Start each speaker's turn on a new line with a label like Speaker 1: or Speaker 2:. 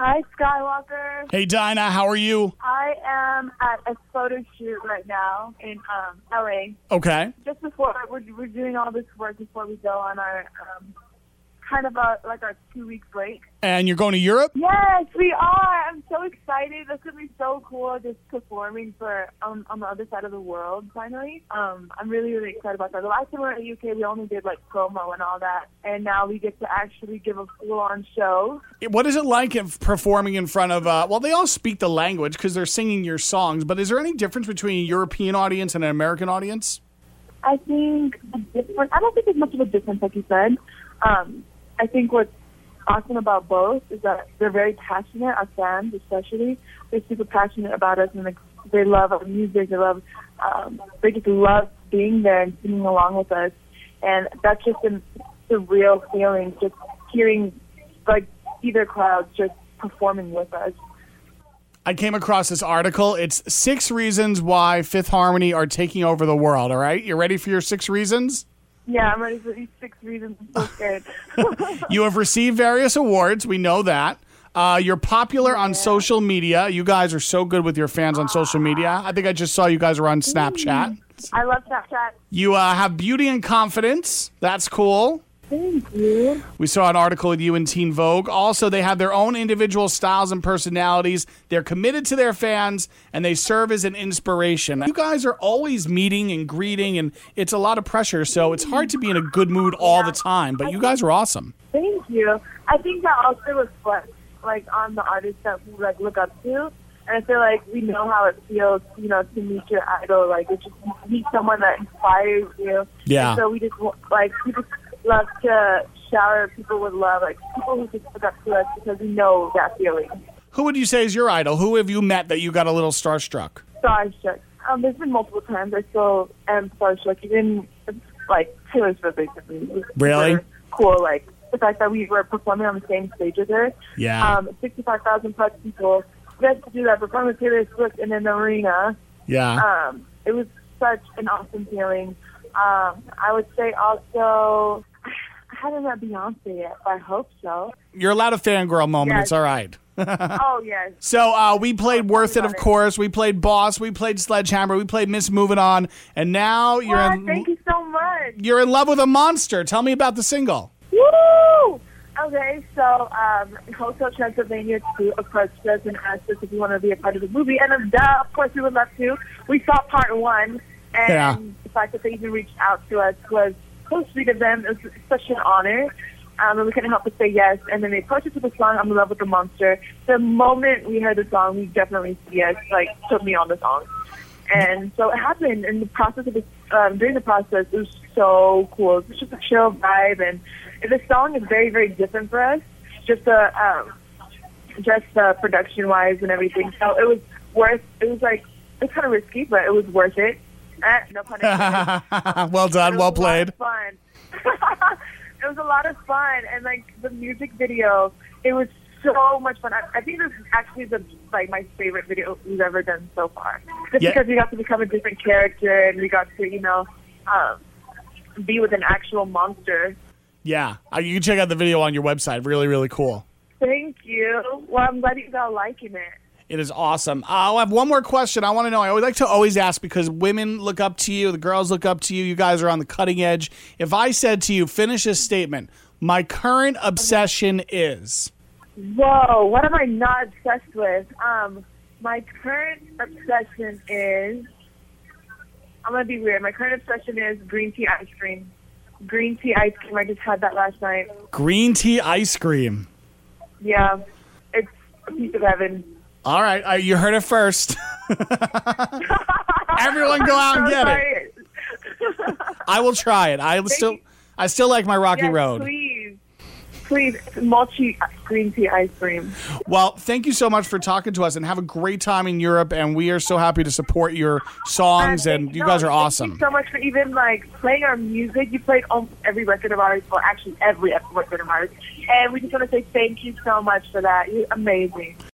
Speaker 1: Hi, Skywalker.
Speaker 2: Hey, Dinah, how are you?
Speaker 1: I am at a photo shoot right now in LA.
Speaker 2: Okay.
Speaker 1: Just before we're doing all this work before we go on our kind of our 2-week break.
Speaker 2: And you're going to Europe?
Speaker 1: Yes, we are. I'm so excited. This could be so cool, just performing for on the other side of the world. Finally, I'm really excited about that. The last time we were in the UK, we only did promo and all that, and now we get to actually give a full-on show.
Speaker 2: What is it like performing in front of? Well, they all speak the language because they're singing your songs. But is there any difference between a European audience and an American audience?
Speaker 1: I think I don't think there's much of a difference, like you said. I think what's awesome about both is that they're very passionate, our fans especially. They're super passionate about us, and they love our music. They just love being there and singing along with us. And that's just a real feeling, just hearing either crowd just performing with us.
Speaker 2: I came across this article. It's 6 reasons why Fifth Harmony are taking over the world, all right? You ready for your 6 reasons?
Speaker 1: Yeah, I'm ready for these 6 reasons. I'm so scared.
Speaker 2: You have received various awards. We know that. You're popular on social media. You guys are so good with your fans on social media. I think I just saw you guys are on Snapchat.
Speaker 1: I love Snapchat.
Speaker 2: You have beauty and confidence. That's cool.
Speaker 1: Thank you.
Speaker 2: We saw an article with you in Teen Vogue. Also, they have their own individual styles and personalities. They're committed to their fans, and they serve as an inspiration. You guys are always meeting and greeting, and it's a lot of pressure, so it's hard to be in a good mood all the time, but you guys are awesome.
Speaker 1: Thank you. I think that also reflects, on the artists that we, look up to. And I feel like we know how it feels, to meet your idol. It's just meet someone that inspires you.
Speaker 2: Yeah.
Speaker 1: And so we just love to shower people with love, people who just look up to us because we know that feeling.
Speaker 2: Who would you say is your idol? Who have you met that you got a little starstruck?
Speaker 1: Starstruck. There's been multiple times I still am starstruck. Even Taylor Swift, basically.
Speaker 2: Really?
Speaker 1: Cool. The fact that we were performing on the same stage with her.
Speaker 2: Yeah.
Speaker 1: 65,000 plus people. We had to do that, perform with Taylor Swift in an arena.
Speaker 2: Yeah.
Speaker 1: It was such an awesome feeling. I would say also, I haven't met Beyonce yet, but I hope so.
Speaker 2: You're allowed a fangirl moment.
Speaker 1: Yes.
Speaker 2: It's all right.
Speaker 1: Oh, yes.
Speaker 2: So we played Worth It, of course. We played Boss. We played Sledgehammer. We played Miss Moving On. And now
Speaker 1: thank you so much.
Speaker 2: You're in love with a monster. Tell me about the single.
Speaker 1: Woo! Okay, so Hotel Transylvania 2 approached us and asked us if we want to be a part of the movie. And of course, we would love to. We saw part 1. And the fact that they even reached out to us was so sweet of them. It was such an honor. And we couldn't help but say yes. And then they approached us with the song, I'm in Love with the Monster. The moment we heard the song, we definitely yes, put me on the song. And so it happened. And the process of during the process, it was so cool. It was just a chill vibe. And the song is very, very different for us, just production-wise and everything. So it was kind of risky, but it was worth it. No pun intended.
Speaker 2: Well done, well played.
Speaker 1: Fun. It was a lot of fun, and the music video, it was so much fun. I think this is actually my favorite video we've ever done so far. Just because we got to become a different character, and we got to be with an actual monster.
Speaker 2: Yeah, you can check out the video on your website. Really, really cool.
Speaker 1: Thank you. Well, I'm glad you guys liking it.
Speaker 2: It is awesome. I'll have one more question. I want to know. I would like to always ask because women look up to you. The girls look up to you. You guys are on the cutting edge. If I said to you, finish this statement, my current obsession is.
Speaker 1: Whoa, what am I not obsessed with? My current obsession is. I'm going to be weird. My current obsession is green tea ice cream. Green tea ice cream. I just had that last night.
Speaker 2: Green tea ice cream.
Speaker 1: Yeah. It's a piece of heaven.
Speaker 2: All right. You heard it first. Everyone go out and get it. I will try it. I still like my Rocky Road.
Speaker 1: Please, mochi green tea ice cream.
Speaker 2: Well, thank you so much for talking to us, and have a great time in Europe, and we are so happy to support your songs, and you guys are awesome.
Speaker 1: Thank you so much for even playing our music. You played almost every record of ours, well, actually every record of ours, and we just want to say thank you so much for that. You're amazing.